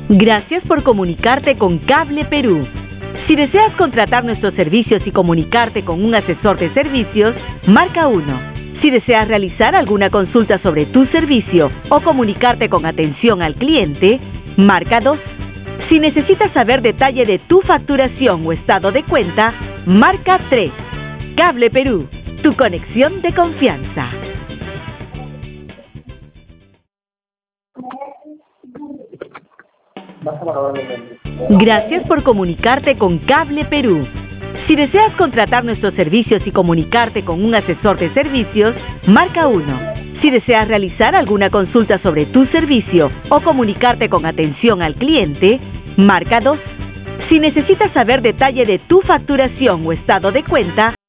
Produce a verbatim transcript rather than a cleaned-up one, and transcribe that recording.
Gracias por comunicarte con Cable Perú. Si deseas contratar nuestros servicios y comunicarte con un asesor de servicios, marca uno. Si deseas realizar alguna consulta sobre tu servicio o comunicarte con atención al cliente, marca dos. Si necesitas saber detalle de tu facturación o estado de cuenta, marca tres. Cable Perú, tu conexión de confianza. Gracias por comunicarte con Cable Perú. Si deseas contratar nuestros servicios y comunicarte con un asesor de servicios, marca uno. Si deseas realizar alguna consulta sobre tu servicio o comunicarte con atención al cliente, marca dos. Si necesitas saber detalle de tu facturación o estado de cuenta,